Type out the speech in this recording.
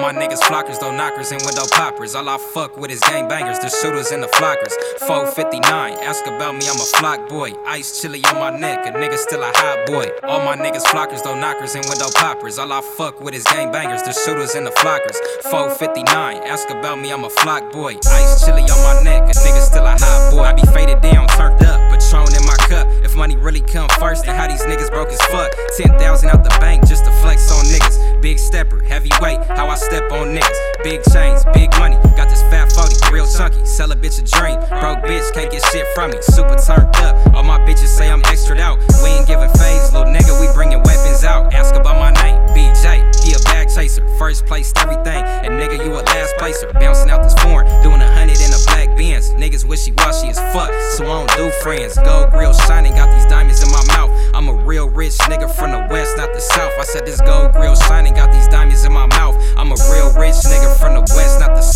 my niggas flockers, though knockers and window poppers. All I fuck with is gang bangers, the shooters and the flockers. 459, ask about me, I'm a flock boy. Ice chili on my neck, a nigga still a hot boy. All my niggas flockers, though knockers and window poppers. All I fuck with is gang bangers, the shooters and the flockers. 459, ask about me, I'm a flock boy. Ice chili on my neck, a nigga still a hot boy. I be faded down, turned up, Patron in my cup. If money really come first, then how these niggas broke as fuck. 10,000 out the bank just to flex on niggas. Big stepper, heavyweight, how I step on niggas. Big chains, big money, got this fat 40, real chunky. Sell a bitch a dream, broke bitch can't get shit from me. Super turned up, all my bitches say I'm extra out. We ain't giving phase, little nigga, we bringing weapons out. Ask about my name, BJ, he a bag chaser. First place everything, and nigga you a last placer. Bouncing out this foreign, doing 100 in a black Benz. Niggas wishy-washy as fuck, so I don't do friends. Gold grill shining, got these diamonds in my mouth. I'm a real rich nigga from the west, not the south. I said this gold grill shining, got these diamonds in my mouth. I'm a real rich nigga from the west, not the